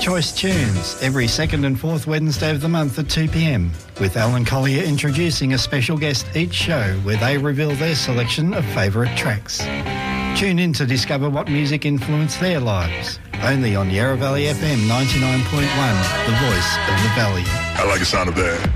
Choice Tunes every second and fourth Wednesday of the month at 2 p.m, with Alan Collier introducing a special guest each show where they reveal their selection of favourite tracks. Tune in to discover what music influenced their lives. Only on Yarra Valley FM 99.1, the voice of the valley. I like the sound of that.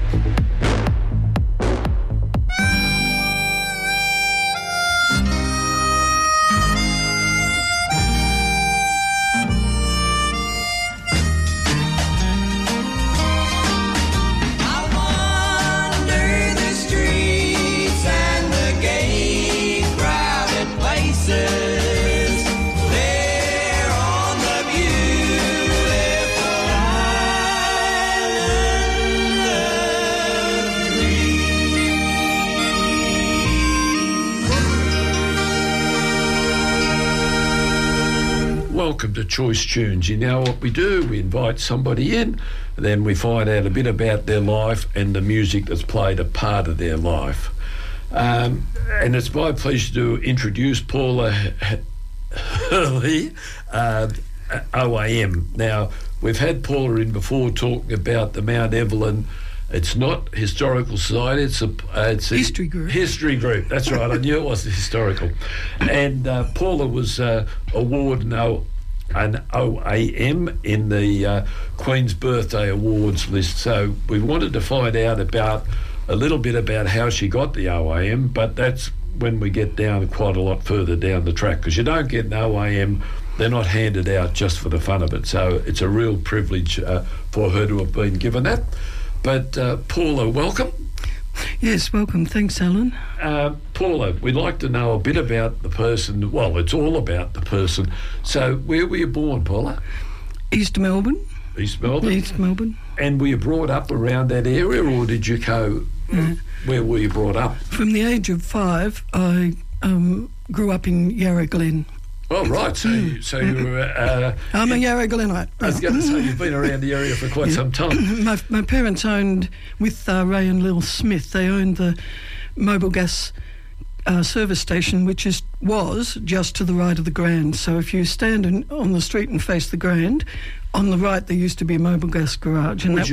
Welcome to Choice Tunes. You know what we do? We invite somebody in, then we find out a bit about their life and the music that's played a part of their life. And it's my pleasure to introduce Paula Hurley, OAM. Now, we've had Paula in before talking about the Mount Evelyn. It's not Historical Society, it's a history group. History group, that's right. I knew it wasn't historical. And Paula was awarded an OAM in the Queen's Birthday Awards list. So we wanted to find out a little bit about how she got the OAM, but that's when we get down quite a lot further down the track, because you don't get an OAM, they're not handed out just for the fun of it. So it's a real privilege for her to have been given that. But Paula, welcome. Yes, welcome. Thanks, Alan. Paula, we'd like to know a bit about the person. Well, it's all about the person. So where were you born, Paula? East Melbourne. East Melbourne? East Melbourne. And were you brought up around that area, or did you go... Where were you brought up? From the age of 5, I grew up in Yarra Glen. Oh, right. So you were... I'm a Yarra Glenite. I was going to say, you've been around the area for quite some time. My parents owned, with Ray and Lil Smith, they owned the Mobile Gas service station, which was just to the right of the Grand. So if you stand on the street and face the Grand, on the right there used to be a Mobile Gas garage. And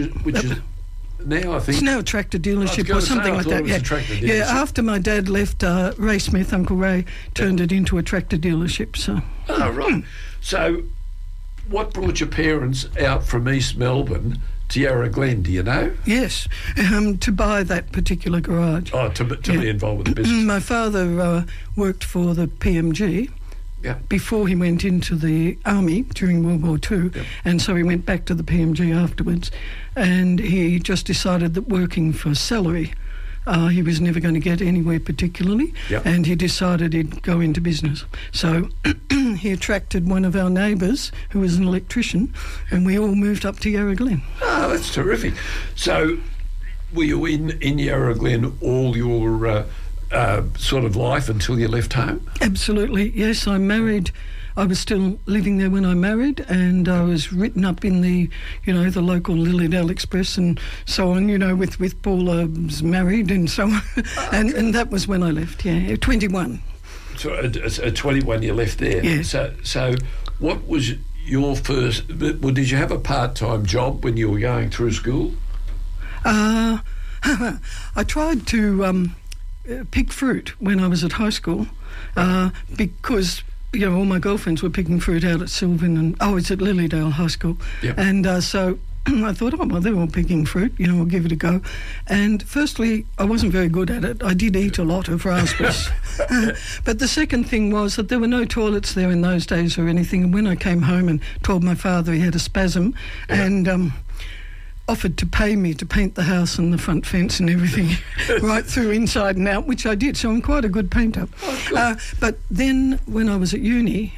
now I think it's now a tractor dealership or something like that. Yeah, after my dad left, Ray Smith, Uncle Ray, turned it into a tractor dealership. So. Oh, right. So, what brought your parents out from East Melbourne to Yarra Glen? Do you know? Yes, to buy that particular garage. Oh, to be involved with the business. My father worked for the PMG. Yeah. Before he went into the army during World War II, and so he went back to the PMG afterwards, and he just decided that working for salary, he was never going to get anywhere particularly, and he decided he'd go into business. So he attracted one of our neighbours who was an electrician, and we all moved up to Yarra Glen. Oh, that's terrific. So were you in Yarra Glen all your... sort of life until you left home? Absolutely, yes. I married. I was still living there when I married, and I was written up in the local Lilydale Express and so on, with Paula's married and so on. and that was when I left, 21. So at 21 you left there? Yeah. So what was your first... Well, did you have a part-time job when you were going through school? I tried to... pick fruit when I was at high school because all my girlfriends were picking fruit out at Sylvan and it's at Lilydale High School, and so I thought, they're all picking fruit, I'll give it a go. And firstly, I wasn't very good at it. I did eat a lot of raspberries. But the second thing was that there were no toilets there in those days or anything, and when I came home and told my father, he had a spasm and offered to pay me to paint the house and the front fence and everything right through inside and out, which I did, so I'm quite a good painter. But then when I was at uni,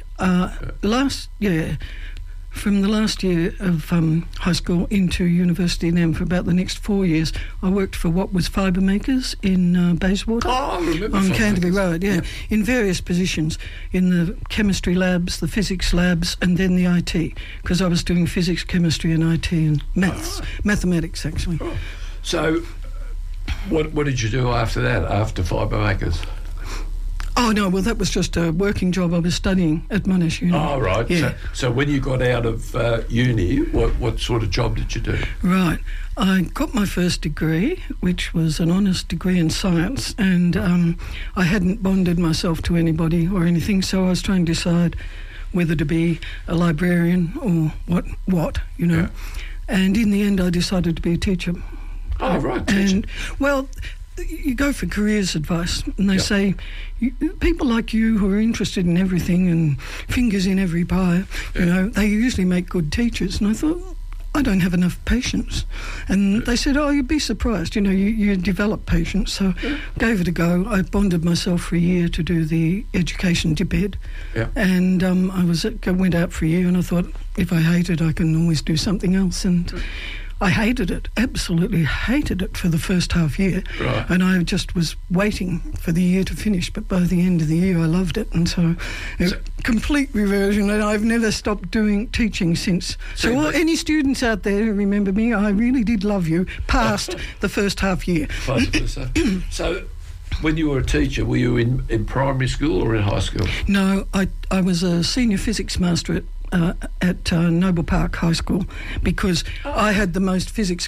from the last year of high school into university, and then for about the next 4 years, I worked for what was Fibre Makers in Bayswater. Oh, I remember. On Canterbury Road, in various positions, in the chemistry labs, the physics labs, and then the IT, because I was doing physics, chemistry and IT and mathematics, actually. Oh. So what did you do after that, after Fibre Makers? Oh, no, well, that was just a working job. I was studying at Monash Uni. Oh, right. Yeah. So when you got out of uni, what sort of job did you do? Right. I got my first degree, which was an honours degree in science, and I hadn't bonded myself to anybody or anything, so I was trying to decide whether to be a librarian or what, you know. Yeah. And in the end, I decided to be a teacher. Oh, right, teacher. And, well, you go for careers advice, and they say, people like you who are interested in everything and fingers in every pie, you know, they usually make good teachers. And I thought, I don't have enough patience. And they said, oh, you'd be surprised, you know, you develop patience. So gave it a go. I bonded myself for a year to do the education dip ed. Yeah. And I went out for a year, and I thought, if I hate it, I can always do something else. And I hated it, absolutely hated it for the first half year. Right. And I just was waiting for the year to finish, but by the end of the year I loved it. And so complete reversion, and I've never stopped doing teaching since. So any students out there who remember me, I really did love you past the first half year. So when you were a teacher, were you in primary school or in high school? No, I was a senior physics master at Noble Park High School, because I had the most physics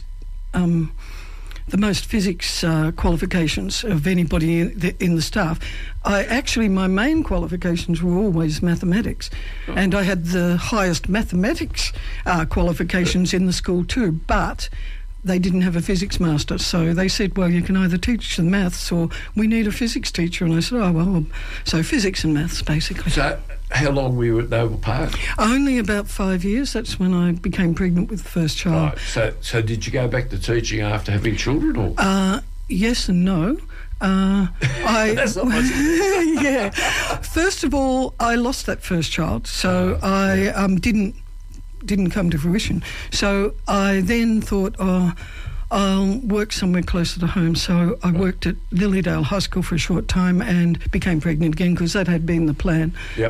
qualifications of anybody in the staff. My main qualifications were always mathematics, and I had the highest mathematics qualifications in the school too, but they didn't have a physics master, so they said, well, you can either teach the maths or we need a physics teacher. And I said, oh, well, so physics and maths, basically. So how long were you at Noble Park? Only about 5 years. That's when I became pregnant with the first child. Right. So did you go back to teaching after having children? Or? Yes and no. That's not much. Yeah. First of all, I lost that first child, so I didn't come to fruition. So I then thought, I'll work somewhere closer to home. So I worked at Lilydale High School for a short time and became pregnant again, because that had been the plan. Yep.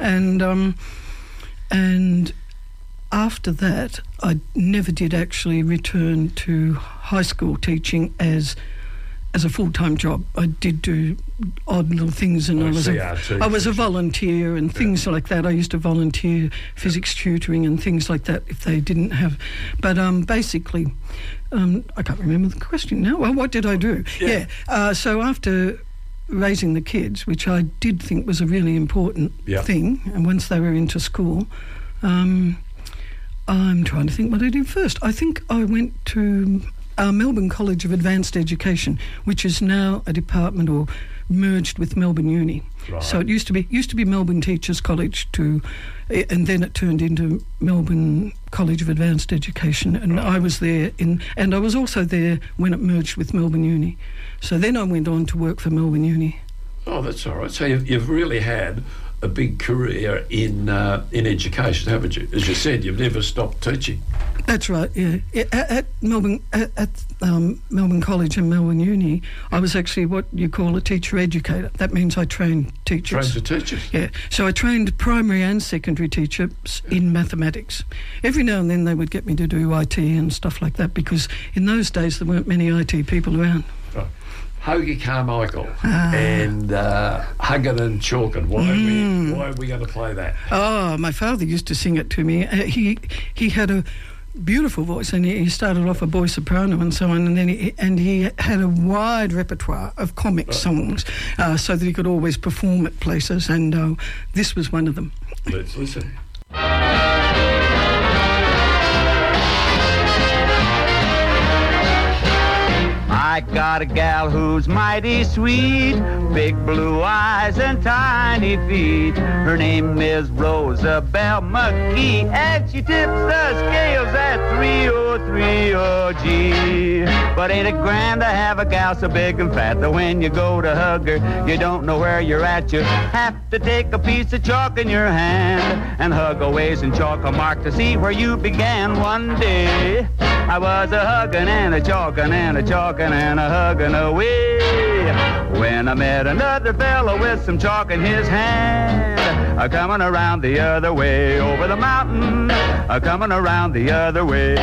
And after that, I never did actually return to high school teaching as a full-time job. I did do odd little things, and I was a volunteer and things like that. I used to volunteer physics tutoring and things like that if they didn't have. But basically, I can't remember the question now. Well, what did I do? Yeah. So after raising the kids, which I did think was a really important thing, and once they were into school, I'm trying to think what I did first. I think I went to Melbourne College of Advanced Education, which is now a department or merged with Melbourne Uni. Right. So it used to be Melbourne Teachers College and then it turned into Melbourne College of Advanced Education, and I was there and I was also there when it merged with Melbourne Uni. So then I went on to work for Melbourne Uni. Oh, that's all right. So you've really had a big career in education, haven't you? As you said, you've never stopped teaching. That's right. Yeah. At Melbourne College and Melbourne Uni, I was actually what you call a teacher educator. That means I trained teachers. Trained the teachers. Yeah. So I trained primary and secondary teachers in mathematics. Every now and then they would get me to do IT and stuff like that, because in those days there weren't many IT people around. Right. Hoagie Carmichael and Huggin and Chalkin. Why are we going to play that? Oh, my father used to sing it to me. He had a beautiful voice, and he started off a boy soprano and so on, and then he had a wide repertoire of comic songs, so that he could always perform at places, and this was one of them. Let's listen. I got a gal who's mighty sweet, big blue eyes and tiny feet. Her name is Rosabelle McGee, and she tips the scales at 3030G. But ain't it grand to have a gal so big and fat that when you go to hug her, you don't know where you're at. You have to take a piece of chalk in your hand and hug a ways and chalk a mark to see where you began. One day I was a hugging and a chalking and a chalking and a hugging away, when I met another fellow with some chalk in his hand, coming around the other way, over the mountain, coming around the other way.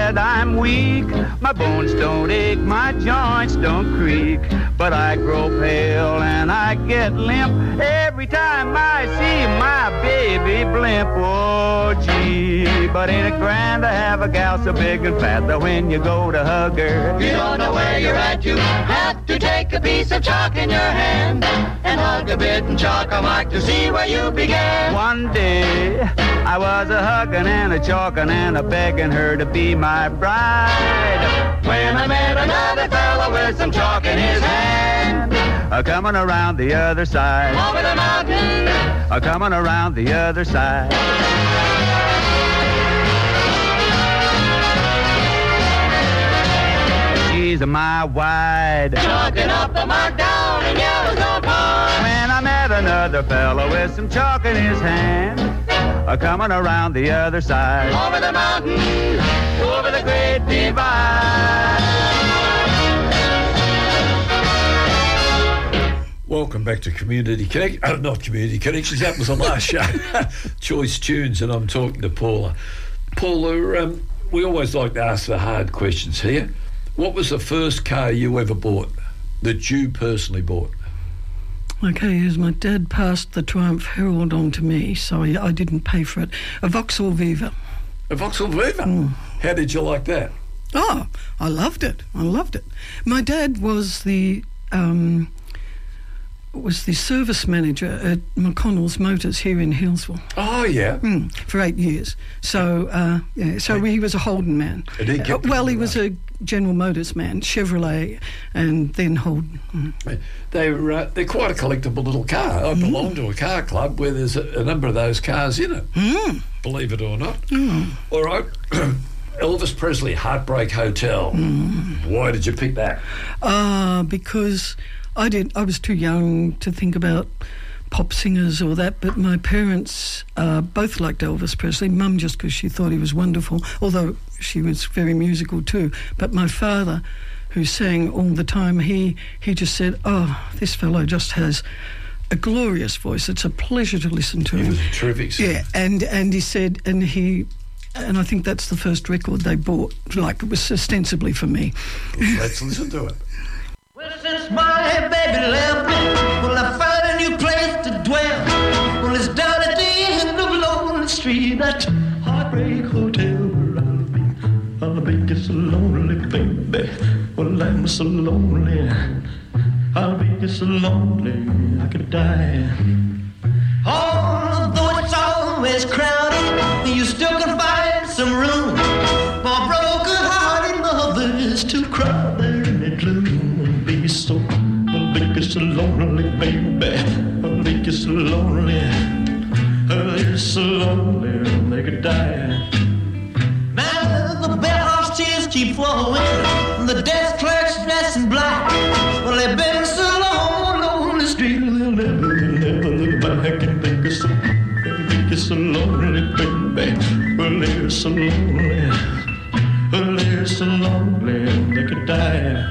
that I'm weak. My bones don't ache, my joints don't creak. But I grow pale and I get limp every time I see my baby blimp. Oh, gee, but ain't it grand to have a gal so big and fat that when you go to hug her, you don't know where you're at. You have to take a piece of chalk in your hand and hug a bit and chalk a mark to see where you began. One day I was a hugging and a chalking and a begging her to be my bride, when I met another fellow with some chalk in his hand, coming around the other side, over the mountain, coming around the other side. She's a mile wide, chalking up the mark down in Yellowstone Park, when I met another fellow with some chalk in his hand, coming around the other side, over the mountain, over the great divide. Welcome back to Community Connect. Oh, not Community Connections. That was the last show. Choice Tunes, and I'm talking to Paula. Paula, we always like to ask the hard questions here. What was the first car you ever bought, that you personally bought? Okay, as my dad passed the Triumph Herald on to me, so I didn't pay for it. A Vauxhall Viva. A Vauxhall Viva? Mm. How did you like that? Oh, I loved it. My dad was the service manager at McConnell's Motors here in Hillsville. Oh, yeah. For 8 years. So, he was a Holden man. He was a General Motors man, Chevrolet, and then Holden. They're quite a collectible little car. I belong to a car club where there's a number of those cars in it, believe it or not. All right. Elvis Presley, Heartbreak Hotel. Why did you pick that? Because I was too young to think about pop singers or that, but my parents both liked Elvis Presley. Mum just because she thought he was wonderful, although she was very musical too. But my father, who sang all the time, he just said, "Oh, this fellow just has a glorious voice. It's a pleasure to listen to him." He was a terrific singer. Yeah, and he said, and I think that's the first record they bought. Like, it was ostensibly for me. Let's listen to it. Well, since my baby left me, well, I found a new place to dwell. Well, it's down at the end of Lonely Street, that Heartbreak Hotel where I'll be just so lonely, baby. Well, I'm so lonely, I'll be just so lonely, I could die. Although it's always crowded, you still can find some room for broken-hearted lovers to cry there in the gloom. I'll be so lonely, baby. I'll be so lonely. I'll be so lonely, they could die. Now the bellhop's tears keep flowing, the desk clerk's dressed in black. Well, they've been so long on the street, they'll never look back and think of so lonely, baby. Well, they're so lonely. Well, they're so lonely, they could die.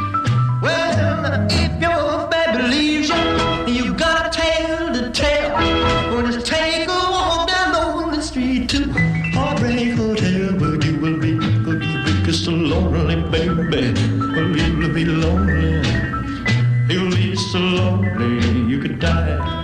Well, if your baby leaves you, you got a tale to tell. Well, just take a walk down on the street to Heartbreak Hotel, where you will be so lonely, baby. Well, you'll be lonely. You'll be so lonely, you could die.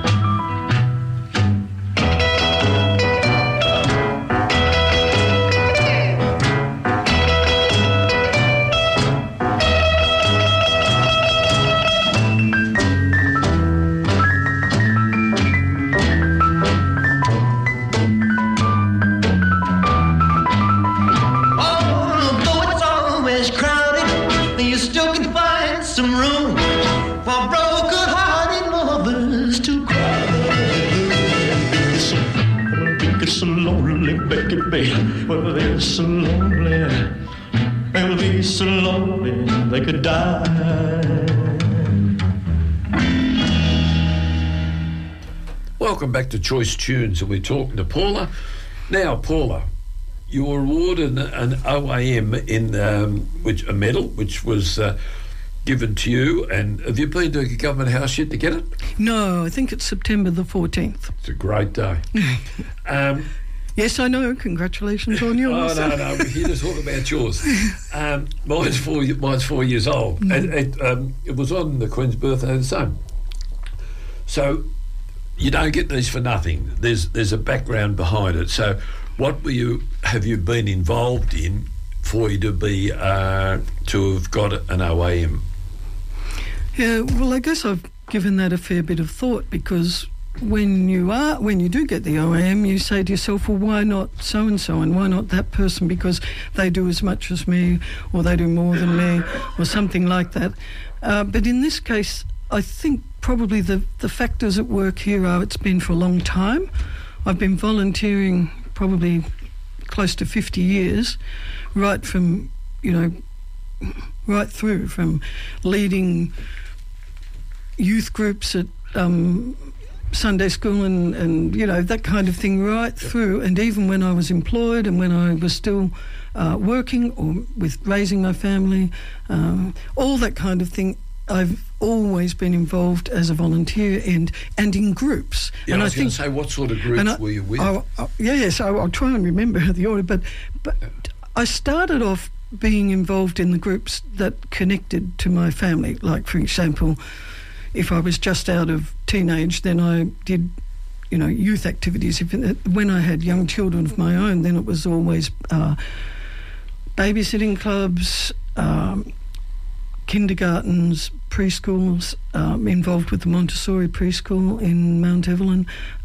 Well, they're so lonely, they'll be so lonely, they could die. Welcome back to Choice Tunes, and we're talking to Paula. Now, Paula, you were awarded an OAM in a medal, which was given to you. And have you been to a government house yet to get it? No, I think it's September the 14th. It's a great day. Yes, I know. Congratulations on yours. Oh, no, we're here to talk about yours. Mine's 4 years old. And it was on the Queen's birthday the same. So you don't get these for nothing. There's a background behind it. So what have you been involved in for you to be to have got an OAM? Yeah, well, I guess I've given that a fair bit of thought, because when you do get the OAM, you say to yourself, well, why not so-and-so and why not that person, because they do as much as me or they do more than me or something like that. But in this case, I think probably the factors at work here are it's been for a long time. I've been volunteering probably close to 50 years, right through from leading youth groups at Sunday school and that kind of thing, right through, and even when I was employed and when I was still working or with raising my family, all that kind of thing. I've always been involved as a volunteer and in groups. Yeah, and I was going to say, what sort of groups were you with? I'll try and remember the order, but I started off being involved in the groups that connected to my family. Like, for example, if I was just out of teenage, then I did, youth activities. When I had young children of my own, then it was always babysitting clubs, kindergartens, preschools, involved with the Montessori preschool in Mount Evelyn.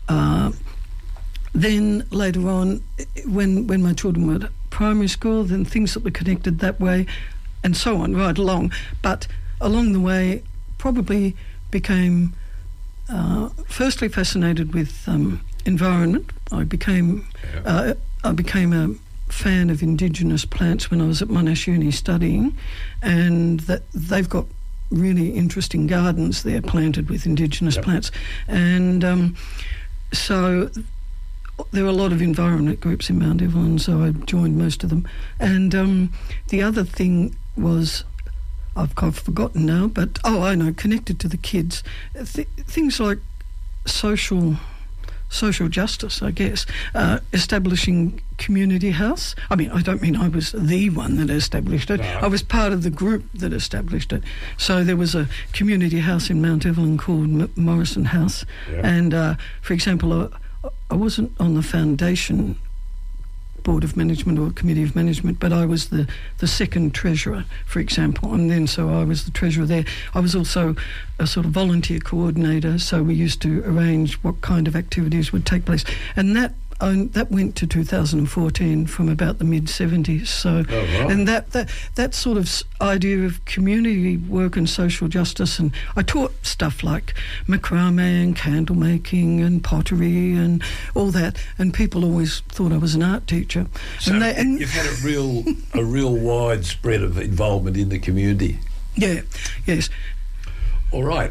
Then later on, when my children were at primary school, then things that were connected that way, and so on, right along. But along the way, probably became firstly fascinated with environment. I became a fan of Indigenous plants when I was at Monash Uni studying, and that they've got really interesting gardens there planted with Indigenous plants, and so there are a lot of environment groups in Mount Evelyn, so I joined most of them. And the other thing was, I've forgotten now, but I know, connected to the kids, things like social justice, I guess, establishing community house. I mean, I don't mean I was the one that established it. No. I was part of the group that established it. So there was a community house in Mount Evelyn called Morrison House. Yeah. And, for example, I wasn't on the foundation board of management or committee of management, but I was the second treasurer, for example, and then so I was the treasurer there. I was also a sort of volunteer coordinator, so we used to arrange what kind of activities would take place, and that went to 2014 from about the mid-70s. So, right. And that sort of idea of community work and social justice, and I taught stuff like macrame and candle making and pottery and all that, and people always thought I was an art teacher. So you've had a real widespread of involvement in the community. Yeah, yes. All right.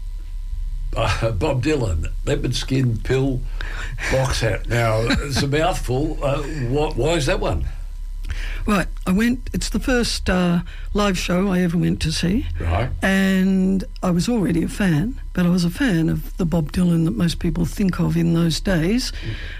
Bob Dylan, leopard skin pill, box hat. Now, it's a mouthful. Why is that one? Right, it's the first live show I ever went to see. Right. And I was already a fan, but I was a fan of the Bob Dylan that most people think of in those days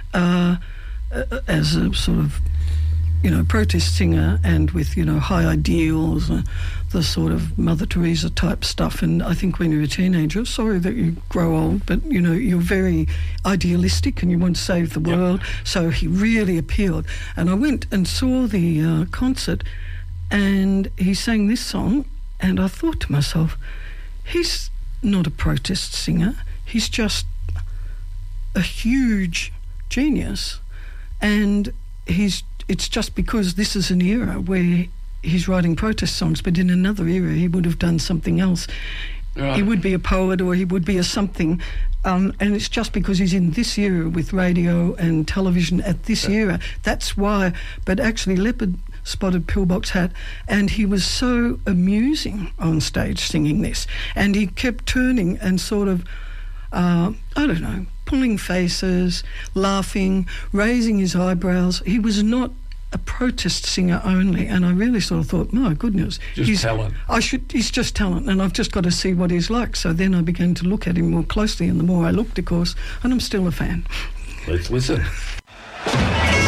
as a sort of, protest singer and with, high ideals, the sort of Mother Teresa type stuff. And I think when you're a teenager, sorry that you grow old, but, you're very idealistic and you want to save the world. Yep. So he really appealed. And I went and saw the concert, and he sang this song, and I thought to myself, he's not a protest singer. He's just a huge genius. And it's just because this is an era where he's writing protest songs, but in another era he would have done something else. Right. He would be a poet or he would be a something, and it's just because he's in this era with radio and television at this era. That's why. But actually, leopard spotted pillbox hat, and he was so amusing on stage singing this, and he kept turning and sort of pulling faces, laughing, raising his eyebrows. He was not a protest singer only, and I really sort of thought, my goodness, he's talent. He's just talent, and I've just got to see what he's like. So then I began to look at him more closely, and the more I looked, of course, and I'm still a fan. Let's listen.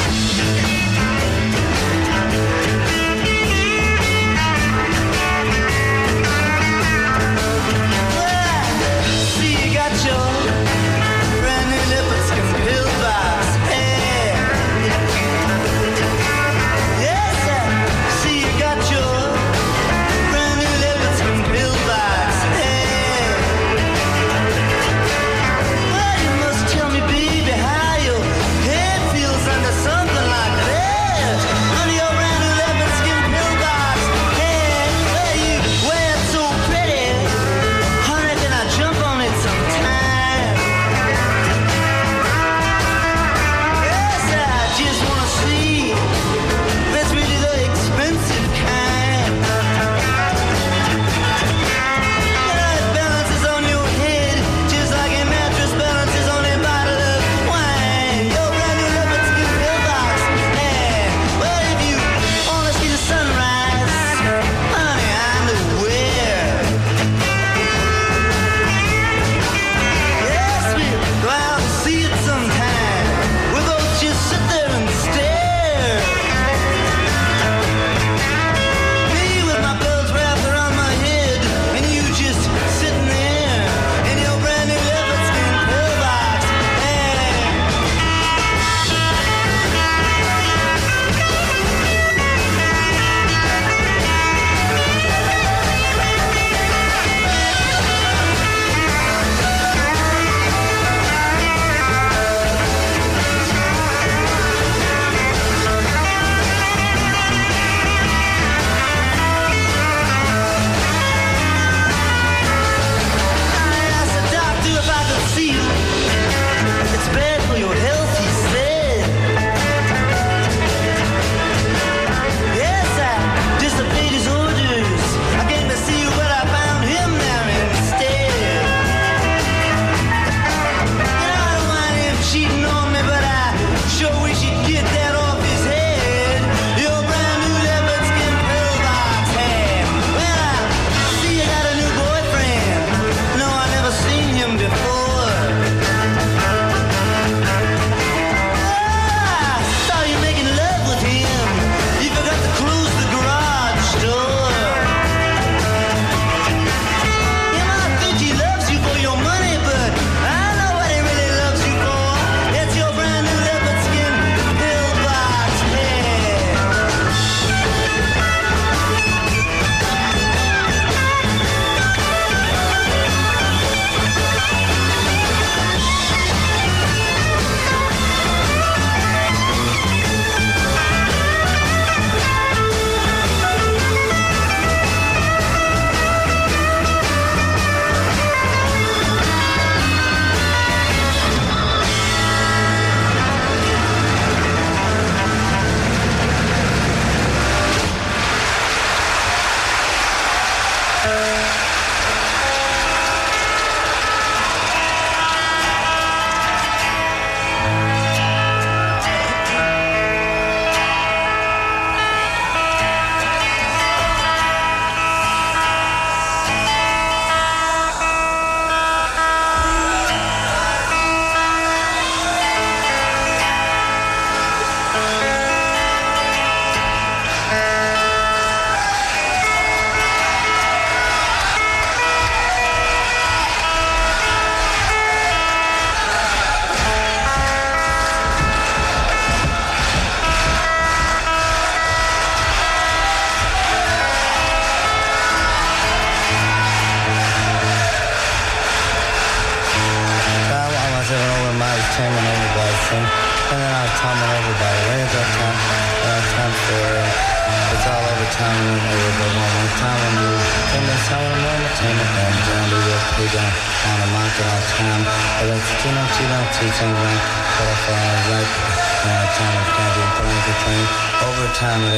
tumbling over by the way at that time. Time for it's all over time and over the one time when you come to someone and entertainment and down to your playground on a market all time. But it's teaching right time of playing over time and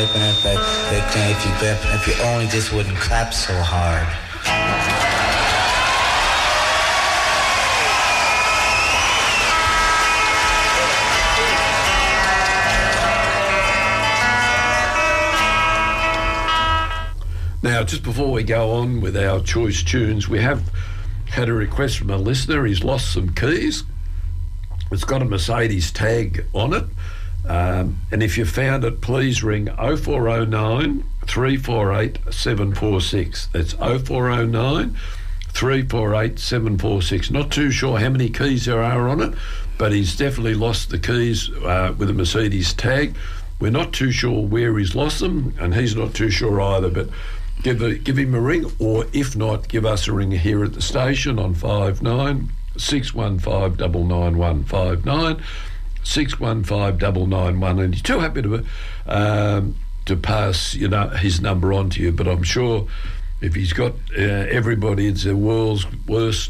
if you only just wouldn't clap so hard. Now, just before we go on with our choice tunes, we have had a request from a listener. He's lost some keys. It's got a Mercedes tag on it. And if you found it, please ring 0409 348 746. That's 0409 348 746. Not too sure how many keys there are on it, but he's definitely lost the keys with a Mercedes tag. We're not too sure where he's lost them, and he's not too sure either, but give him a ring, or if not, give us a ring here at the station on 59 615 991 59 615 991, and he's too happy to pass his number on to you. But I'm sure if he's got everybody, it's the world's worst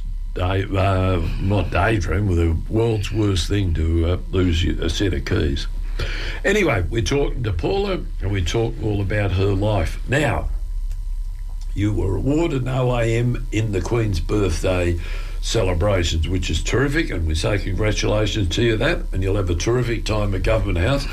not daydream, with the world's worst thing to lose a set of keys. Anyway, we're talking to Paula, and we talk all about her life. Now, you were awarded an OAM in the Queen's birthday celebrations, which is terrific, and we say congratulations to you that, and you'll have a terrific time at Government House.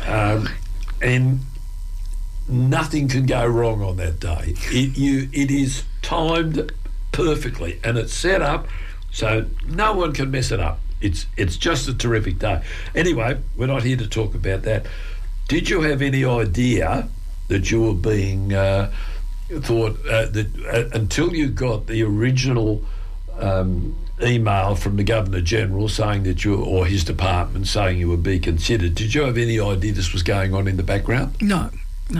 And nothing can go wrong on that day. It is timed perfectly, and it's set up so no one can mess it up. It's just a terrific day. Anyway, we're not here to talk about that. Did you have any idea that you were being thought until you got the original email from the Governor-General saying that or his department saying you would be considered? Did you have any idea this was going on in the background? No.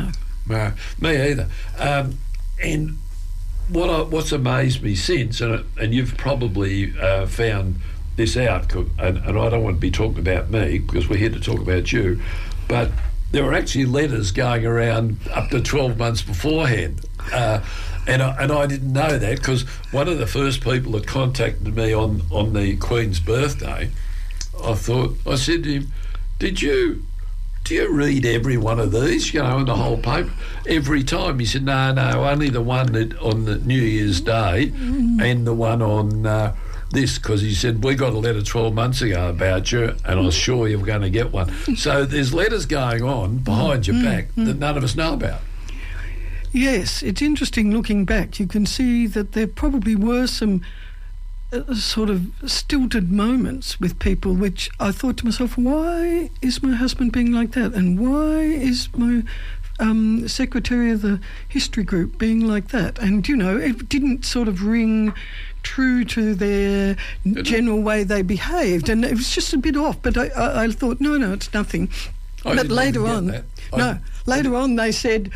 Me either. And what's amazed me since, and you've probably found this out, and I don't want to be talking about me because we're here to talk about you, but there were actually letters going around up to 12 months beforehand. And I didn't know that, because one of the first people that contacted me on the Queen's birthday, I said to him, do you read every one of these, in the whole paper, every time? He said, no, only the one on the New Year's Day and the one on this, because he said, we got a letter 12 months ago about you, and I was sure you were going to get one. So there's letters going on behind your back that none of us know about. Yes, it's interesting looking back. You can see that there probably were some sort of stilted moments with people, which I thought to myself, why is my husband being like that? And why is my secretary of the history group being like that? And, it didn't sort of ring true to their general way they behaved. And it was just a bit off. But I thought, no, it's nothing. But later on... Later on, they said,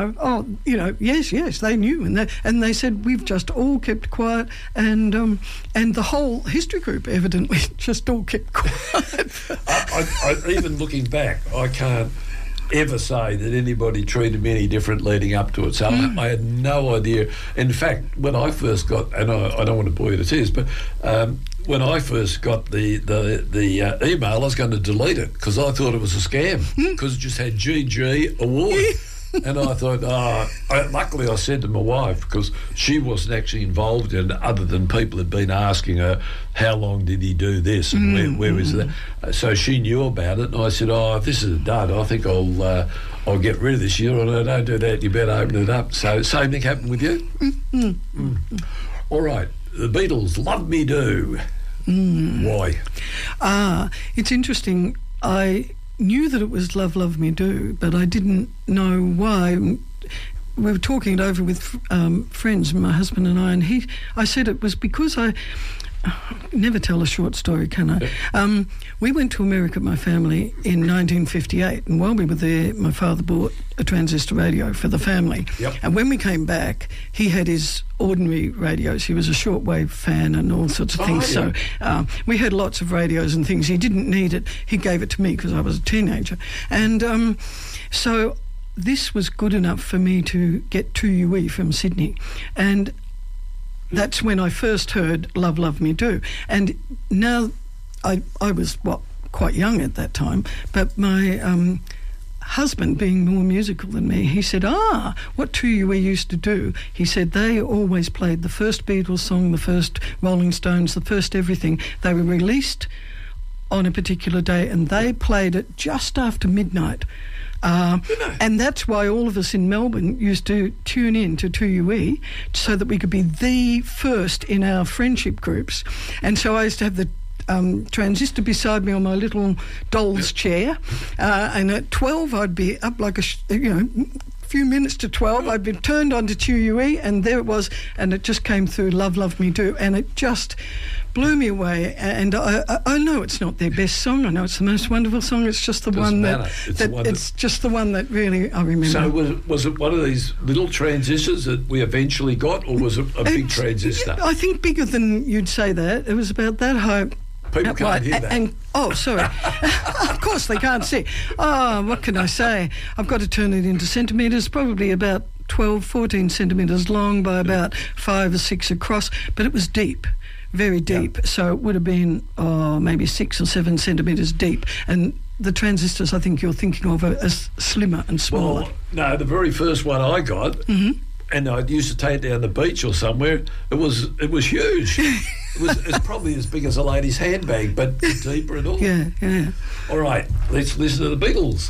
yes, they knew, and they said we've just all kept quiet, and the whole history group evidently just all kept quiet. I even looking back, I can't ever say that anybody treated me any different leading up to it. So I had no idea. In fact, when I first got, and I don't want to bore you to tears, but when I first got the email, I was going to delete it because I thought it was a scam, because it just had GG award. And I thought, luckily I said to my wife, because she wasn't actually involved in it, other than people had been asking her, how long did he do this and where is that? So she knew about it, and I said, if this is a dud, I think I'll get rid of this. You know, don't do that, you better open it up. So same thing happened with you? All right, the Beatles, Love Me Do. Why? It's interesting. I knew that it was Love, Love Me Do, but I didn't know why. We were talking it over with friends, my husband and I said it was because never tell a short story, can I? We went to America, my family, in 1958, and while we were there, my father bought a transistor radio for the family. Yep. And when we came back, he had his ordinary radios. He was a shortwave fan and all sorts of things. Yeah. So we had lots of radios and things. He didn't need it. He gave it to me because I was a teenager. And so this was good enough for me to get 2UE from Sydney. And that's when I first heard Love, Love Me Do. And now I was, quite young at that time, but my husband, being more musical than me, he said, what 2UE used to do, he said they always played the first Beatles song, the first Rolling Stones, the first everything. They were released on a particular day and they played it just after midnight. And that's why all of us in Melbourne used to tune in to 2UE so that we could be the first in our friendship groups. And so I used to have the transistor beside me on my little doll's chair, and at 12 I'd be up like a few minutes to 12 I'd been turned on to 2UE, and there it was, and it just came through Love, Love Me Do, and it just blew me away. And I know it's not their best song, I know it's the most wonderful song, it's just the one that it's just the one that really I remember. So was it one of these little transistors that we eventually got, or was it a big transistor? I think bigger than you'd say that. It was about that high. People can't hear that. Sorry. Of course they can't see. What can I say? I've got to turn it into centimetres, probably about 12, 14 centimetres long by about 5 or 6 across, but it was deep, very deep. Yep. So it would have been maybe 6 or 7 centimetres deep. And the transistors I think you're thinking of are slimmer and smaller. Well, no, the very first one I got, and I used to take it down the beach or somewhere, it was huge. It's probably as big as a lady's handbag, but deeper and all. Yeah. All right, let's listen to the Beatles.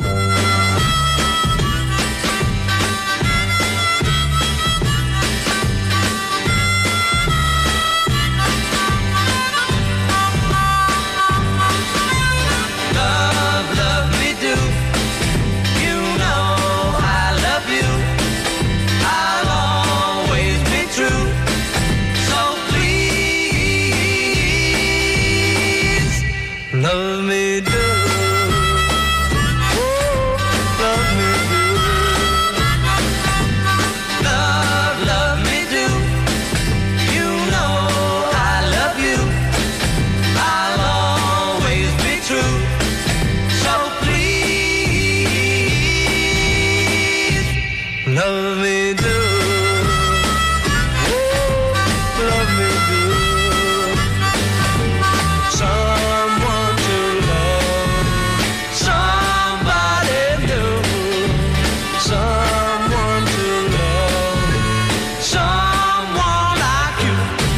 Love, love me do. You know I love you. I'll always be true. So please, love me do. Love me do. Love, love me do. You know I love you. I'll always be true. So please, love me do. Love me do. Someone to love, somebody new. Someone to love, someone like you.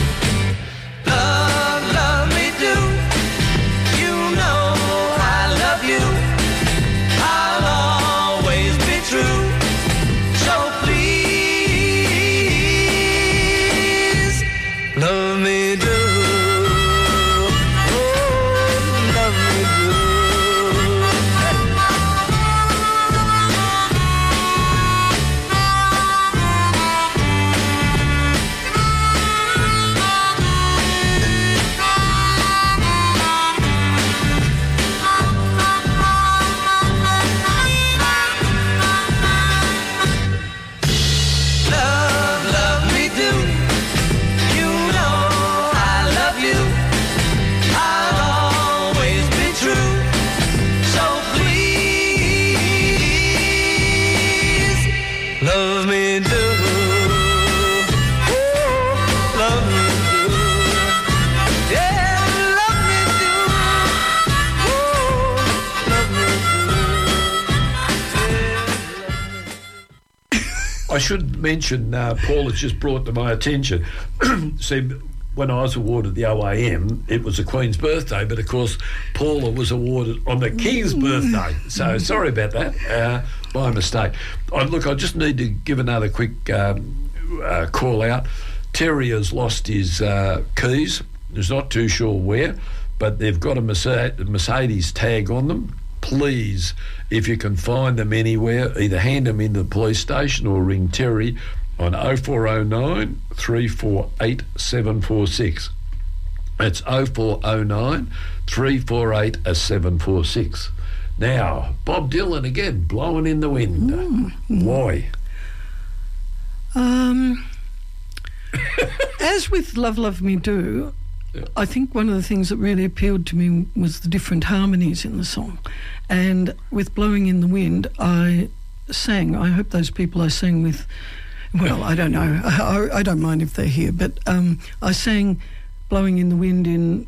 Love, love me do. You know I love you. I'll always be true. So please, love me do. Oh, love me do. Love, love me do. You know I love you. I'll always be true. So please, love me do. Oh, love me do. Yeah, love me do. Oh, love me do. I should mention, Paul has just brought to my attention, see, when I was awarded the OAM, it was the Queen's birthday, but of course Paula was awarded on the King's birthday. So sorry about that, my mistake. I just need to give another quick call out. Terry has lost his keys. He's not too sure where, but they've got a Mercedes tag on them. Please, if you can find them anywhere, either hand them in the police station or ring Terry on 0409 348 746. It's 0409 348 746. Now, Bob Dylan again, Blowing in the Wind. Why? As with Love, Love Me Do, I think one of the things that really appealed to me was the different harmonies in the song. And with Blowing in the Wind, I sang. I hope those people I sang with, well, I don't know. I don't mind if they're here, but I sang Blowing in the Wind in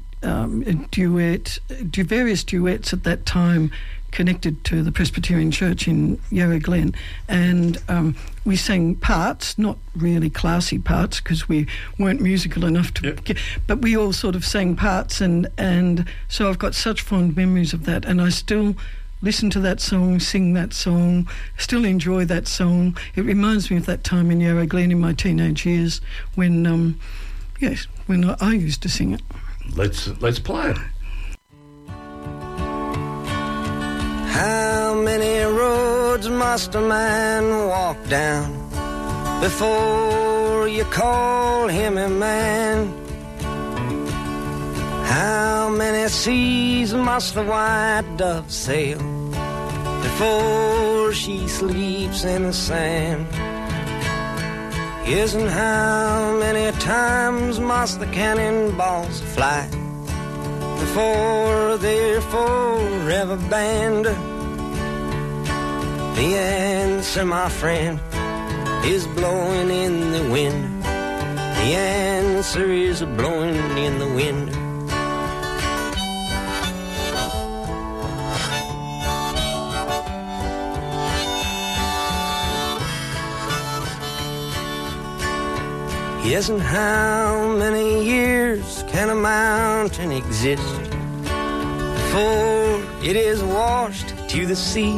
various duets at that time, connected to the Presbyterian Church in Yarra Glen, and we sang parts, not really classy parts because we weren't musical enough to but we all sort of sang parts, and so I've got such fond memories of that, and I still listen to that song, sing that song, still enjoy that song. It reminds me of that time in Yarra Glen in my teenage years when I used to sing it. Let's play it. How many roads must a man walk down before you call him a man? How many seas must the white dove sail before she sleeps in the sand? Yes, and how many times must the cannonballs fly before they're forever banned? The answer, my friend, is blowing in the wind. The answer is blowing in the wind. Yes, and how many years can a mountain exist before it is washed to the sea?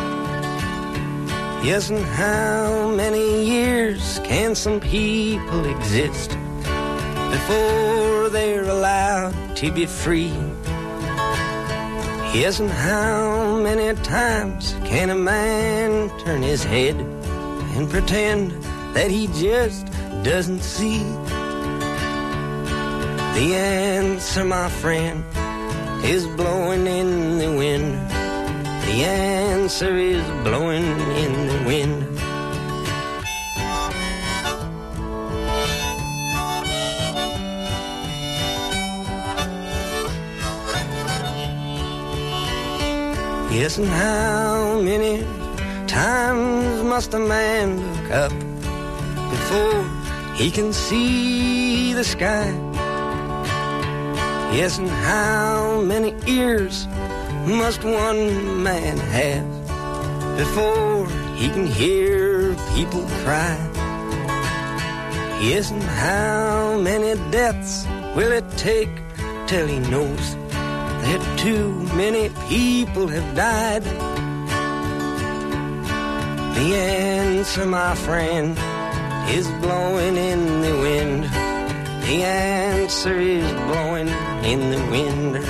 Yes, and how many years can some people exist before they're allowed to be free? Yes, and how many times can a man turn his head and pretend that he just doesn't see? The answer, my friend, is blowing in the wind. The answer is blowing in the wind. Yes, and how many times must a man look up before he can see the sky? Yes, and how many ears must one man have before he can hear people cry? Yes, and how many deaths will it take till he knows that too many people have died? The answer, my friend, is blowing in the wind. The answer is blowing in the wind.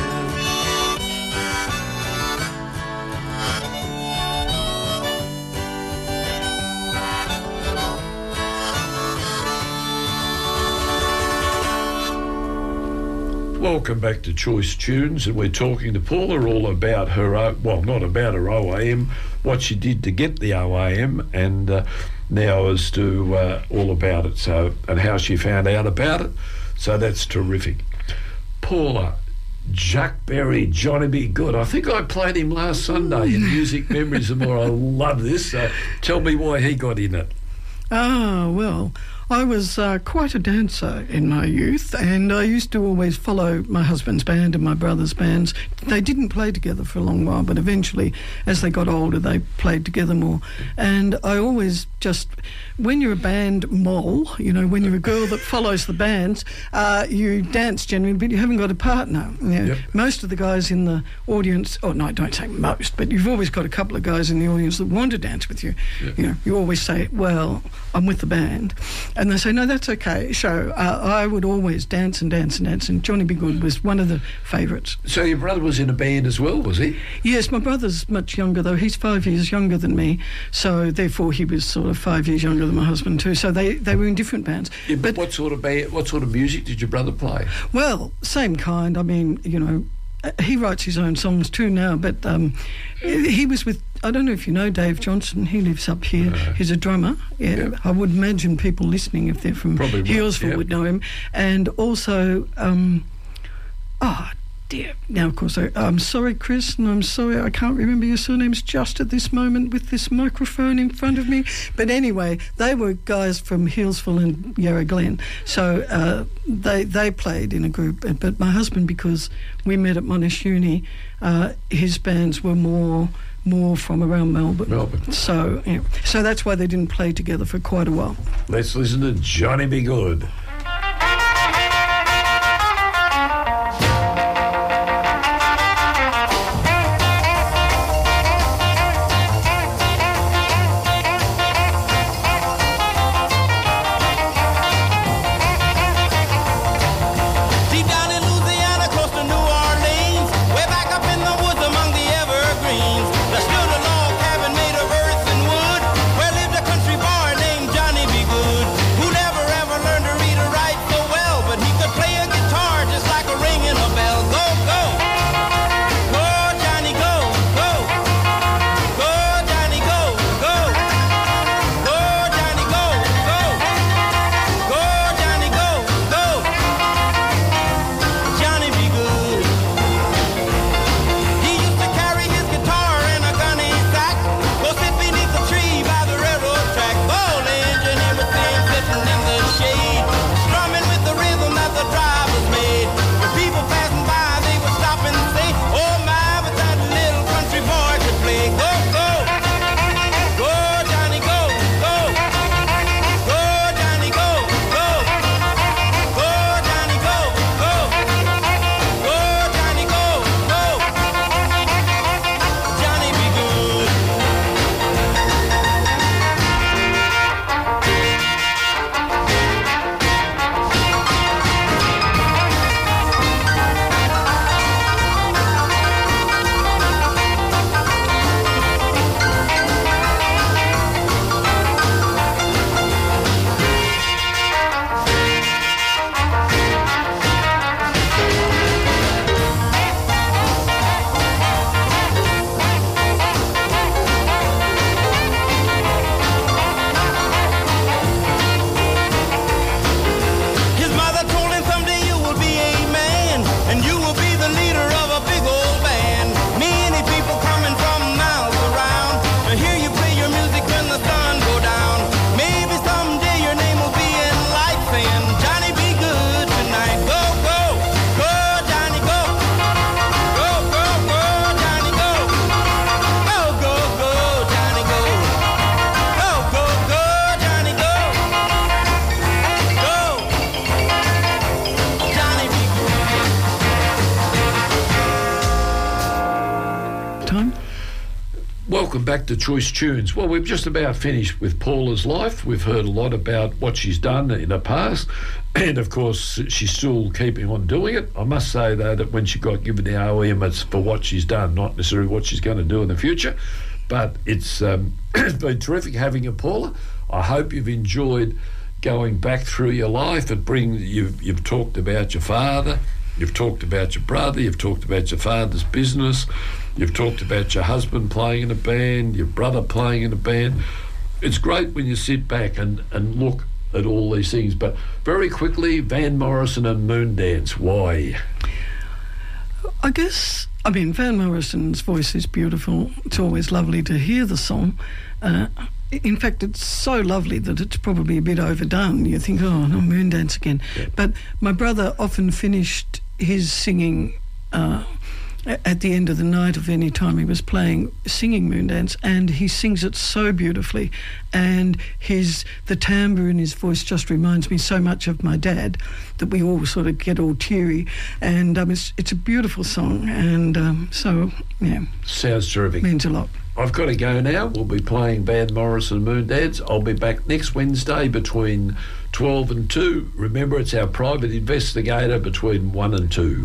Welcome back to Choice Tunes, and we're talking to Paula all about her, well, not about her OAM, what she did to get the OAM, and now as to all about it, so, and how she found out about it. So that's terrific. Paula, Chuck Berry, Johnny B. Good. I think I played him last Sunday in Music Memories and More. I love this. Tell me why he got in it. Well, I was quite a dancer in my youth, and I used to always follow my husband's band and my brother's bands. They didn't play together for a long while, but eventually, as they got older, they played together more. And I always just, when you're a band moll, you know, when you're a girl that follows the bands, you dance generally, but you haven't got a partner. You know, most of the guys in the audience, oh no, don't say most, but you've always got a couple of guys in the audience that want to dance with you. You know, you always say, well, I'm with the band. And they say, no, that's okay. So I would always dance and dance and dance, and Johnny B. Good was one of the favourites. So your brother was in a band as well, was he? Yes, my brother's much younger, though. He's 5 years younger than me, so therefore he was sort of 5 years younger than my husband too. So they were in different bands. Yeah, but what sort of music did your brother play? Well, same kind. I mean, you know, he writes his own songs too now, but he was with, I don't know if you know Dave Johnson, he lives up here. He's a drummer. Yeah, Yep. I would imagine people listening, if they're from Probably would, Healesville, yep. would know him. And also, oh dear, now of course, I'm sorry, Chris, and I'm sorry I can't remember your surnames just at this moment with this microphone in front of me. But anyway, they were guys from Healesville and Yarra Glen, so they played in a group. But my husband, because we met at Monash Uni, his bands were more from around Melbourne. So that's why they didn't play together for quite a while. Let's listen to Johnny B. Good. Deep down in Louisiana, close to New Orleans, way back up in the woods among the evergreens, there stood a log cabin made of earth and wood, where lived a country boy named Johnny B. Good, who never ever learned to read or write so well, but he could play a guitar just like a ringing a bell. Go, go! Go, Johnny, go, go! Go, Johnny, go, go! Go, Johnny, go, go! Go, Johnny, go, go! Johnny B. Good. He used to carry his guitar in a gunny sack, go sit beneath a tree by the railroad track. Oh, the engine he was seeing sitting in the shade, strumming with the rhythm that the drivers made. When people passing by, they would stop and say, oh my, but that little country boy could play. Go, go! Go, Johnny, go, go! Go, Johnny, go, go! Go, Johnny, go, go! Go, Johnny, go, go! Johnny B. Good. His mother told him someday you will be a man, and you will be the leader of a big old band. Many people coming from miles around to hear you play your music when the sun go down. Maybe someday your name will be in lights saying, Johnny B. Good tonight. Go, go, go, Johnny, go. Go, go, go, Johnny, go. Go, go, go, Johnny, go. Go, go, go, Johnny, go. Go. Johnny B. Time? Welcome back to Choice Tunes. Well, we've just about finished with Paula's life. We've heard a lot about what she's done in the past, and of course she's still keeping on doing it. I must say though that when she got given the OEM, it's for what she's done, not necessarily what she's going to do in the future. But it's been terrific having you, Paula. I hope you've enjoyed going back through your life. You've talked about your father, you've talked about your brother, you've talked about your father's business, you've talked about your husband playing in a band, your brother playing in a band. It's great when you sit back and look at all these things. But very quickly, Van Morrison and Moondance, why? I guess, I mean, Van Morrison's voice is beautiful. It's always lovely to hear the song. In fact, it's so lovely that it's probably a bit overdone. You think, oh, no, Moondance again. Yeah. But my brother often finished his singing at the end of the night of any time he was singing Moondance, and he sings it so beautifully, and the timbre in his voice just reminds me so much of my dad that we all sort of get all teary, and it's a beautiful song, and so yeah, Sounds terrific. means a lot. I've got to go now. We'll be playing Van Morrison and Moondads. I'll be back next Wednesday between 12 and 2. Remember, it's our private investigator between 1 and 2.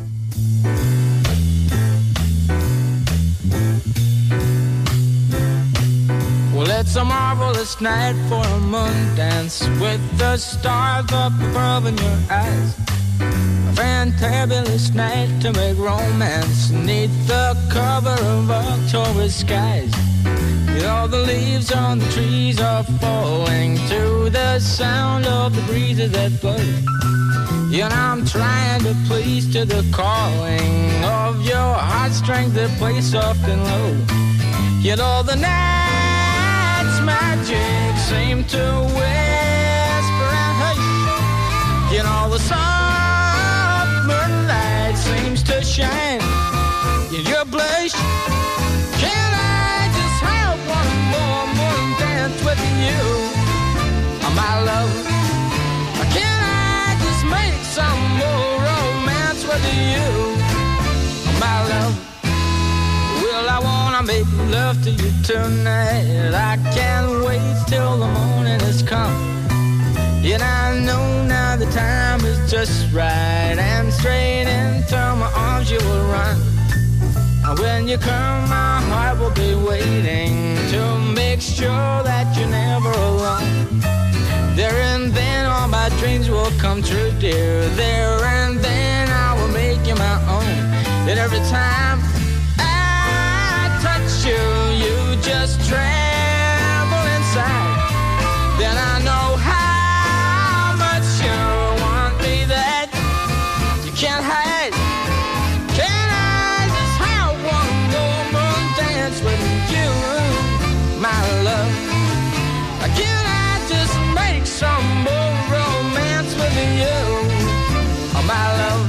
Well, it's a marvelous night for a moon dance with the stars up above in your eyes. A fantabulous night to make romance neath the cover of October skies. You know, the leaves on the trees are falling to the sound of the breezes that blow. You know, I'm trying to please to the calling of your heartstrings that play soft and low. You know, the night's magic seems to whisper and hush. You know, the soft moonlight seems to shine in your blush. Can I just have one more moon dance with you, my love? Can I just make some more romance with you, my love? Well, I wanna make love to you tonight. I can't wait till the morning has come. And I know now the time is just right, and straight into my arms you will run. And when you come, my heart will be waiting to make sure that you're never alone. There and then all my dreams will come true, dear. There and then I will make you my own. And every time I touch you, you just tremble inside. Then I know how much you want me that you can't hide. Can I just have one more moon dance with you, my love? Can I just make some more romance with you, my love?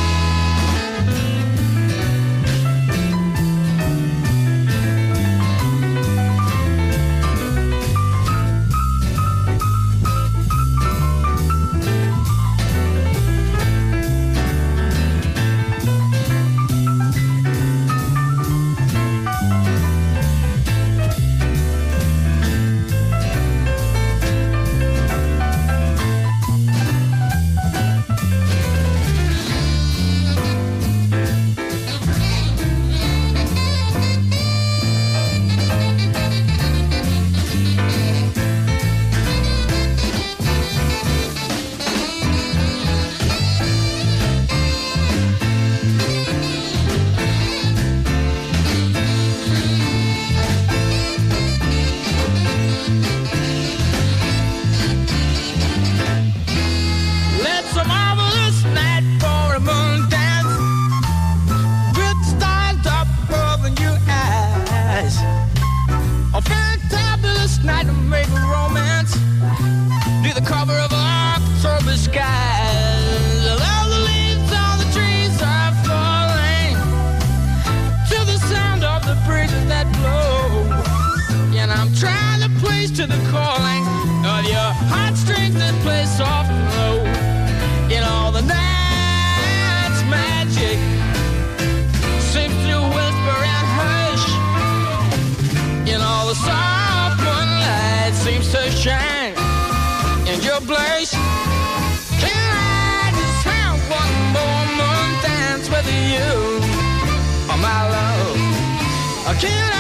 To the calling of your heartstrings that play soft and low. In all the night's magic seems to whisper and hush. In all the soft moonlight seems to shine in your blush. Can I just have one more moon dance with you, oh my love? Can I